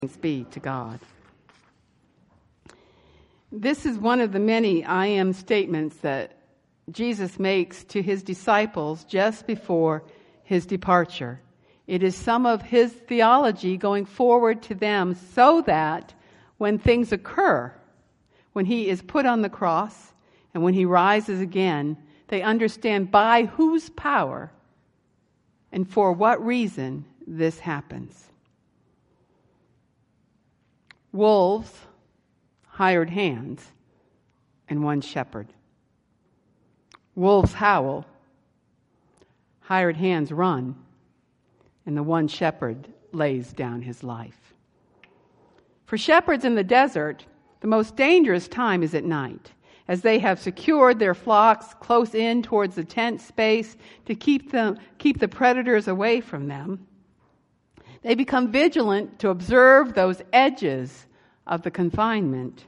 Thanks be to God. This is one of the many I am statements that Jesus makes to his disciples just before his departure. It is some of his theology going forward to them so that when things occur, when he is put on the cross and when he rises again, they understand by whose power and for what reason this happens. Wolves, hired hands, and one shepherd. Wolves howl, hired hands run, and the one shepherd lays down his life. For shepherds in the desert, the most dangerous time is at night, as they have secured their flocks close in towards the tent space to keep the predators away from them. They become vigilant to observe those edges of the confinement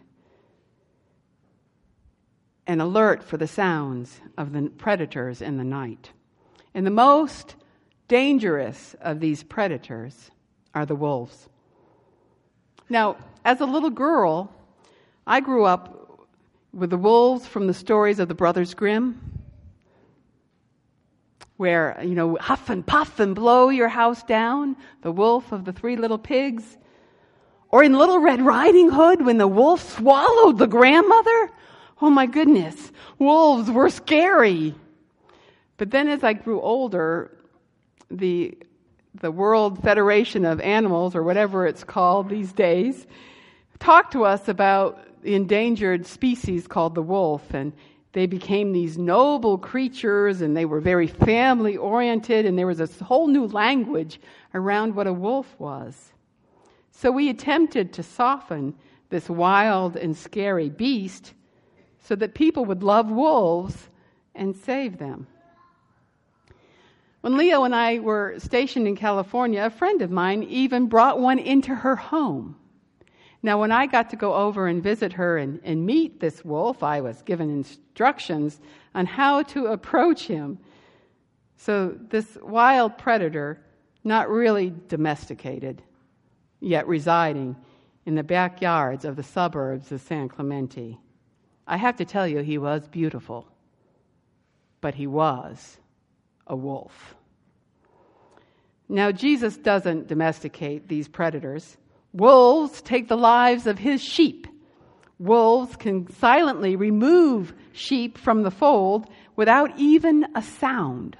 and alert for the sounds of the predators in the night. And the most dangerous of these predators are the wolves. Now, as a little girl, I grew up with the wolves from the stories of the Brothers Grimm, where, huff and puff and blow your house down, the wolf of the three little pigs. Or in Little Red Riding Hood, when the wolf swallowed the grandmother. Oh my goodness, wolves were scary. But then as I grew older, the World Federation of Animals, or whatever it's called these days, talked to us about the endangered species called the wolf, and they became these noble creatures, and they were very family-oriented, and there was a whole new language around what a wolf was. So we attempted to soften this wild and scary beast so that people would love wolves and save them. When Leo and I were stationed in California, a friend of mine even brought one into her home. Now, when I got to go over and visit her and meet this wolf, I was given instructions on how to approach him. So this wild predator, not really domesticated, yet residing in the backyards of the suburbs of San Clemente. I have to tell you, he was beautiful, but he was a wolf. Now, Jesus doesn't domesticate these predators. Wolves take the lives of his sheep. Wolves can silently remove sheep from the fold without even a sound.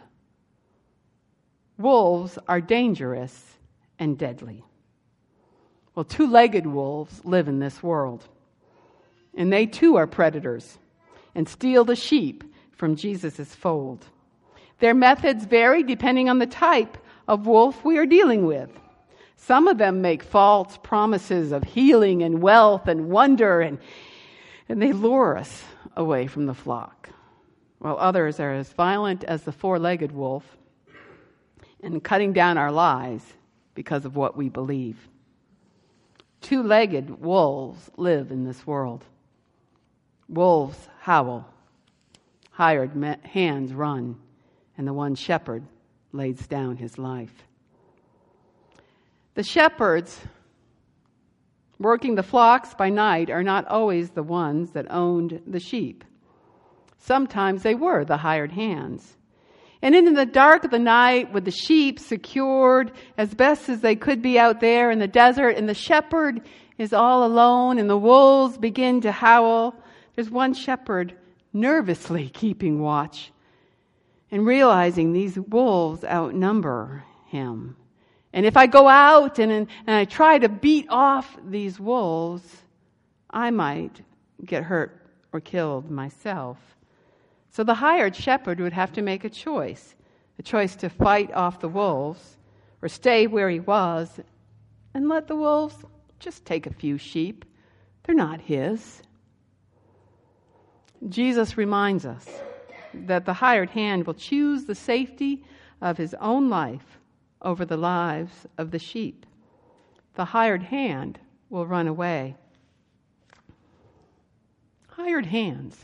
Wolves are dangerous and deadly. Well, two-legged wolves live in this world, and they too are predators and steal the sheep from Jesus' fold. Their methods vary depending on the type of wolf we are dealing with. Some of them make false promises of healing and wealth and wonder, and they lure us away from the flock, while others are as violent as the four-legged wolf and cutting down our lives because of what we believe. Two-legged wolves live in this world. Wolves howl, hired hands run, and the one shepherd lays down his life. The shepherds working the flocks by night are not always the ones that owned the sheep. Sometimes they were the hired hands. And in the dark of the night, with the sheep secured as best as they could be out there in the desert, and the shepherd is all alone, and the wolves begin to howl, there's one shepherd nervously keeping watch and realizing these wolves outnumber him. And if I go out and I try to beat off these wolves, I might get hurt or killed myself. So the hired shepherd would have to make a choice to fight off the wolves or stay where he was and let the wolves just take a few sheep. They're not his. Jesus reminds us that the hired hand will choose the safety of his own life over the lives of the sheep. The hired hand will run away. Hired hands.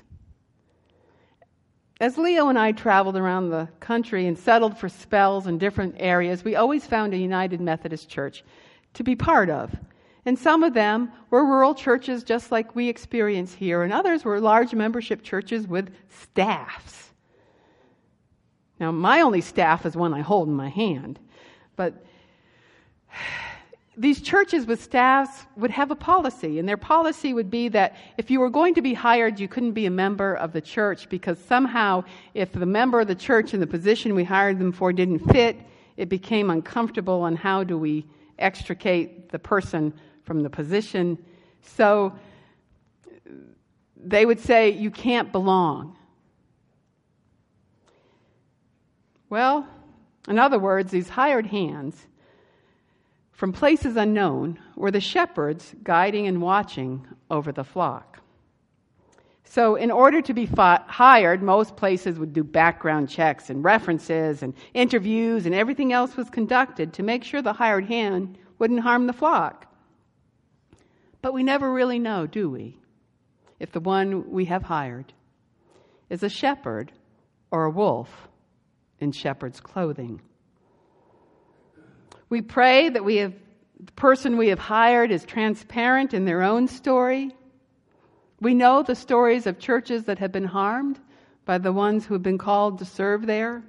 As Leo and I traveled around the country and settled for spells in different areas, we always found a United Methodist Church to be part of. And some of them were rural churches just like we experience here, and others were large membership churches with staffs. Now, my only staff is one I hold in my hand, but these churches with staffs would have a policy, and their policy would be that if you were going to be hired, you couldn't be a member of the church, because somehow if the member of the church in the position we hired them for didn't fit, it became uncomfortable, and how do we extricate the person from the position? So they would say, you can't belong. Well, in other words, these hired hands from places unknown were the shepherds guiding and watching over the flock. So in order to be hired, most places would do background checks and references and interviews, and everything else was conducted to make sure the hired hand wouldn't harm the flock. But we never really know, do we, if the one we have hired is a shepherd or a wolf in shepherd's clothing. We pray that the person we have hired is transparent in their own story. We know the stories of churches that have been harmed by the ones who have been called to serve there.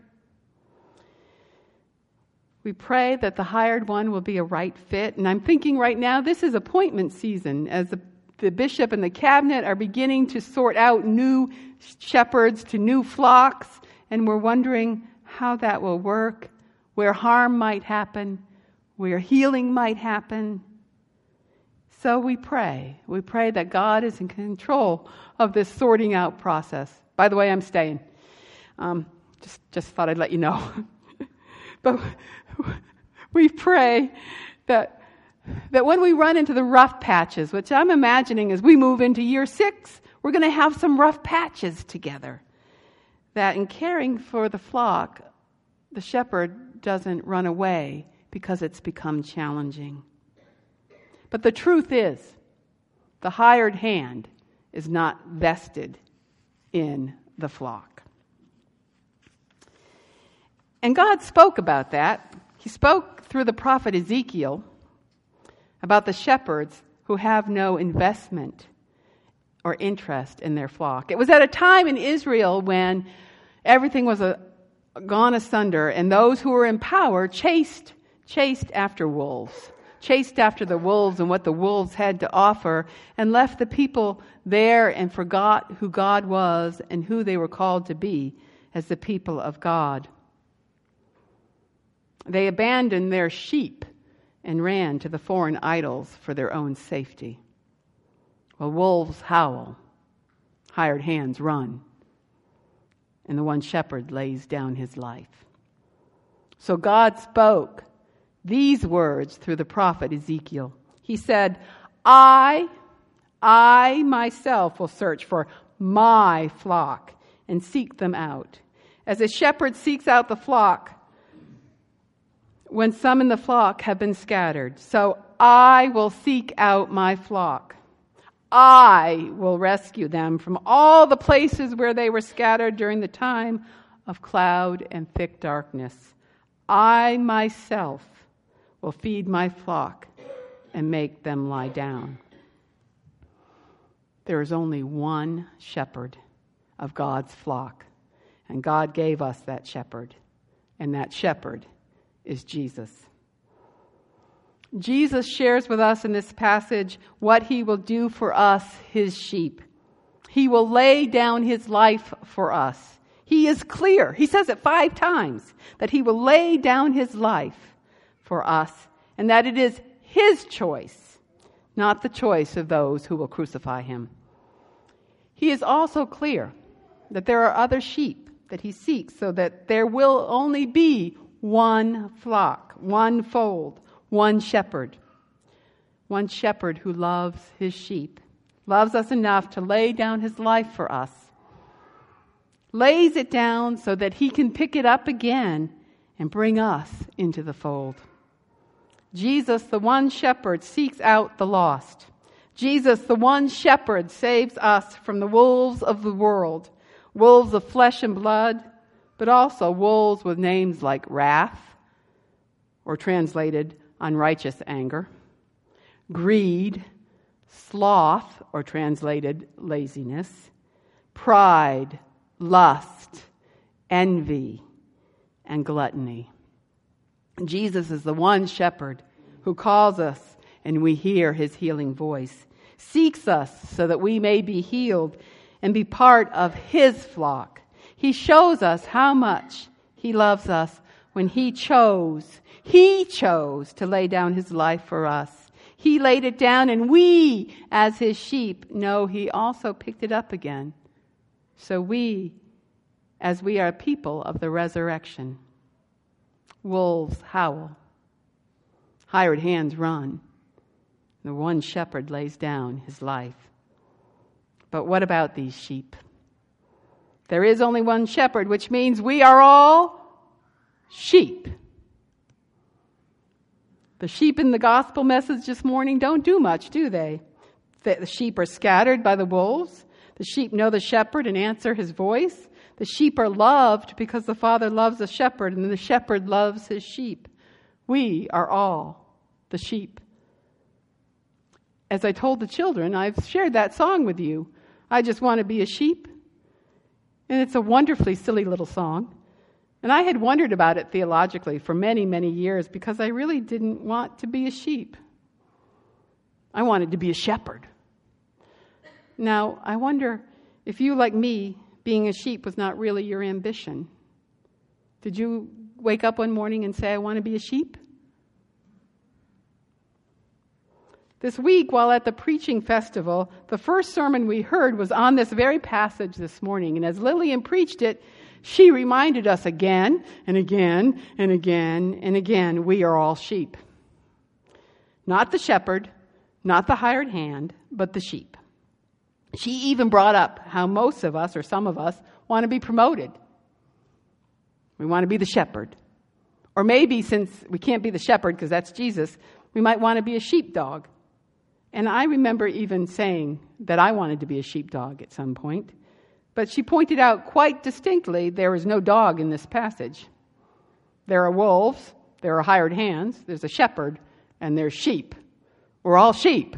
We pray that the hired one will be a right fit. And I'm thinking right now, this is appointment season, as the bishop and the cabinet are beginning to sort out new shepherds to new flocks. And we're wondering how that will work, where harm might happen, where healing might happen. So we pray. We pray that God is in control of this sorting out process. By the way, I'm staying. Just thought I'd let you know. But we pray that when we run into the rough patches, which I'm imagining as we move into year 6, we're going to have some rough patches together. That in caring for the flock, the shepherd doesn't run away because it's become challenging. But the truth is, the hired hand is not vested in the flock. And God spoke about that. He spoke through the prophet Ezekiel about the shepherds who have no investment or interest in their flock. It was at a time in Israel when everything was gone asunder, and those who were in power chased after wolves, chased after the wolves and what the wolves had to offer, and left the people there and forgot who God was and who they were called to be as the people of God. They abandoned their sheep and ran to the foreign idols for their own safety. Well, wolves howl, hired hands run, and the one shepherd lays down his life. So God spoke these words through the prophet Ezekiel. He said, I myself will search for my flock and seek them out. As a shepherd seeks out the flock when some in the flock have been scattered, so I will seek out my flock. I will rescue them from all the places where they were scattered during the time of cloud and thick darkness. I myself will feed my flock and make them lie down. There is only one shepherd of God's flock, and God gave us that shepherd, and that shepherd is Jesus. Jesus shares with us in this passage what he will do for us, his sheep. He will lay down his life for us. He is clear. He says it 5 times that he will lay down his life for us, and that it is his choice, not the choice of those who will crucify him. He is also clear that there are other sheep that he seeks, so that there will only be one flock, one fold, one shepherd who loves his sheep, loves us enough to lay down his life for us, lays it down so that he can pick it up again and bring us into the fold. Jesus, the one shepherd, seeks out the lost. Jesus, the one shepherd, saves us from the wolves of the world, wolves of flesh and blood, but also wolves with names like wrath, or translated unrighteous anger, greed, sloth, or translated laziness, pride, lust, envy, and gluttony. Jesus is the one shepherd who calls us and we hear his healing voice, seeks us so that we may be healed and be part of his flock. He shows us how much he loves us when he chose to lay down his life for us. He laid it down, and we, as his sheep, know he also picked it up again. So we, as we are people of the resurrection, wolves howl, hired hands run, the one shepherd lays down his life. But what about these sheep? There is only one shepherd, which means we are all sheep. The sheep in the gospel message this morning don't do much, do they? The sheep are scattered by the wolves. The sheep know the shepherd and answer his voice. The sheep are loved because the Father loves the shepherd and the shepherd loves his sheep. We are all the sheep. As I told the children, I've shared that song with you. I just want to be a sheep. And it's a wonderfully silly little song. And I had wondered about it theologically for many, many years because I really didn't want to be a sheep. I wanted to be a shepherd. Now, I wonder if you, like me, being a sheep was not really your ambition. Did you wake up one morning and say, I want to be a sheep? This week, while at the preaching festival, the first sermon we heard was on this very passage this morning. And as Lillian preached it, she reminded us again and again and again and again, we are all sheep. Not the shepherd, not the hired hand, but the sheep. She even brought up how most of us, or some of us, want to be promoted. We want to be the shepherd. Or maybe, since we can't be the shepherd because that's Jesus, we might want to be a sheepdog. And I remember even saying that I wanted to be a sheepdog at some point. But she pointed out quite distinctly there is no dog in this passage. There are wolves, there are hired hands, there's a shepherd, and there's sheep. We're all sheep.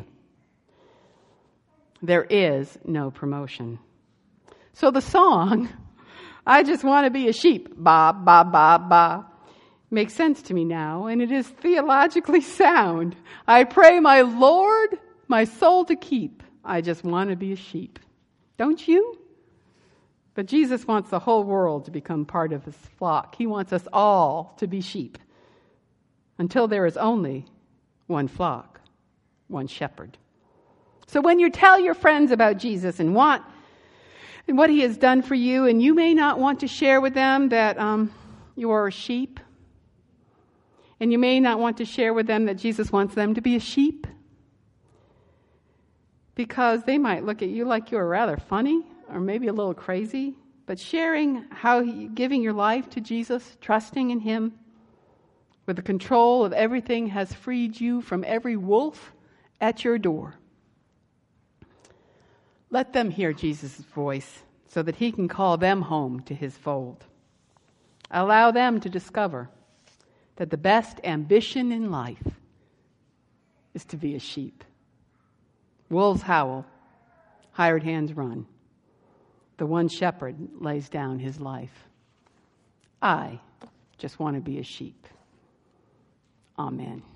There is no promotion. So the song, I just want to be a sheep, ba, ba, ba, ba, makes sense to me now, and it is theologically sound. I pray my Lord, my soul to keep. I just want to be a sheep. Don't you? But Jesus wants the whole world to become part of his flock. He wants us all to be sheep until there is only one flock, one shepherd. So when you tell your friends about Jesus and what he has done for you, and you may not want to share with them that you are a sheep, and you may not want to share with them that Jesus wants them to be a sheep, because they might look at you like you're rather funny or maybe a little crazy, but sharing how giving your life to Jesus, trusting in him, with the control of everything, has freed you from every wolf at your door. Let them hear Jesus' voice so that he can call them home to his fold. Allow them to discover that the best ambition in life is to be a sheep. Wolves howl, hired hands run. The one shepherd lays down his life. I just want to be a sheep. Amen.